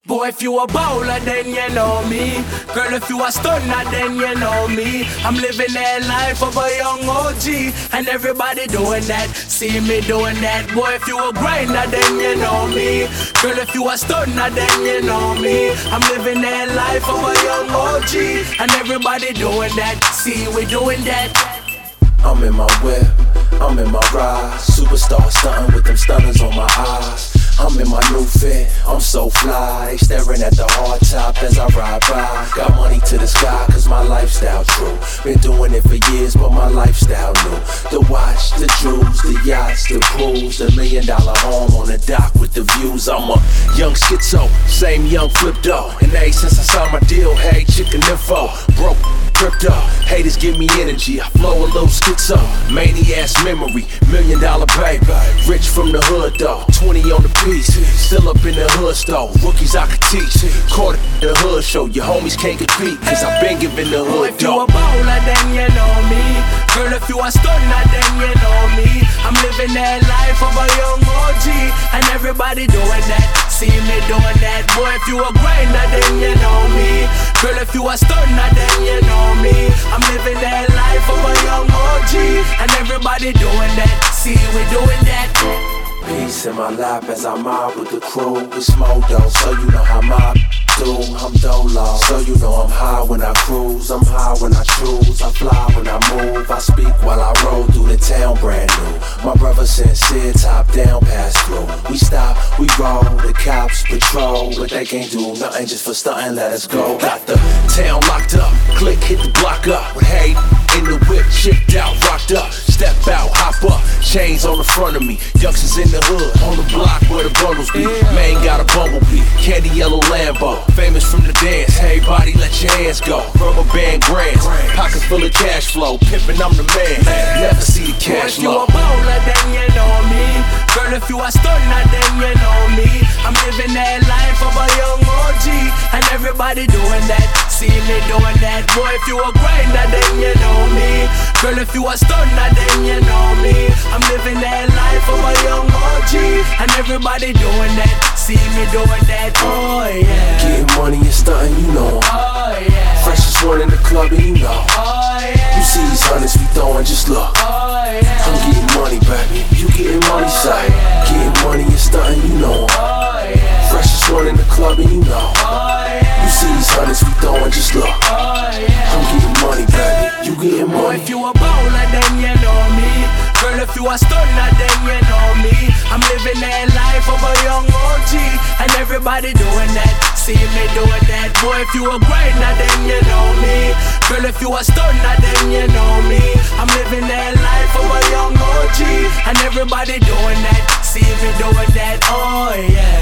Boy, if you a bowler, then you know me. Girl, if you a stunner, then you know me. I'm living that life of a young OG, and everybody doing that, see me doing that. Boy, if you a grinder, then you know me. Girl, if you a stunner, then you know me. I'm living that life of a young OG, and everybody doing that, see we doing that. I'm in my whip, I'm in my ride. Superstar stunting with them stunners on my eyes. I'm in my new fit, I'm so fly. They staring at the hard top as I ride by. Got money to the sky cause my lifestyle true. Been doing it for years but my lifestyle new. The watch, the jewels, the yachts, the pools, the $1 million home on the dock with the views. I'm a young schizo, same young flip though. And hey, since I signed my deal, hey, chicken info. Broke crypto, haters give me energy. I flow a little schizo, many-ass memory, $1 million baby. Rich from the hood though, 20 on the piece. Still up in the hood store, rookies I could teach. Caught in the hood show, your homies can't compete. Cause I been giving the hood if you a bowler, then you know me. Girl, if you a stunner, then you know me. I'm living that life of a young OG, and everybody doing that, see me doing that. Boy, if you a grinder, then you know me. Girl, if you a stunner, then you know me. I'm living that life of a young OG, and everybody doing that, see we doing that. Peace in my lap as I mob with the crew. It's Modo, so you know how mob do. I'm Dolo, so you know I'm high when I cruise. I'm high when I choose, I fly when I move. I speak while I roll through the town brand new. My brother sincere, top down, pass through. We stop, we roll, the cops patrol, but they can't do nothing just for stunting, let us go. Got the town locked up, click, hit the block up. With hate in the whip, chipped out, rocked up. Step out, hop up, chains on the front of me. Youngsters in the hood, on the block where the bundles be. Man got a bumblebee, candy yellow Lambo. Famous from the dance, hey body let your hands go. Rubber band grands, pockets full of cash flow. Pimpin', I'm the man, never see the cash If you flow. a bowler, then you know me. Girl, if you a stunner, then you know me. I'm living that life of a young OG, and everybody doing that, see me doing that. Boy, if you a grinder, then you know me. Girl, if you a stunner, then you know me. I'm living that life of a young OG, and everybody doing that, see me doing that. Oh yeah. Getting money and stunting, you know. Oh yeah. Freshest one in the club and you know. Oh yeah. You see these hundreds we throwing, just look. Oh yeah. I'm getting money, baby. You getting money, side. Getting money and stunting, you know. Oh yeah. Freshest one in the club and you know. Oh yeah. You see these hundreds we throwing, just look. Oh yeah. I'm getting money, baby. You getting Boy, money. if you a bowler, then you know me. Girl, if you a stunner, then you know me. I'm living that life of a young OG, and everybody doing that, see me doing that. Boy, if you a grinder, then you know me. Girl, if you a stunner, then you know me. I'm living that life of a young OG, and everybody doing that, see me doing that. Oh yeah.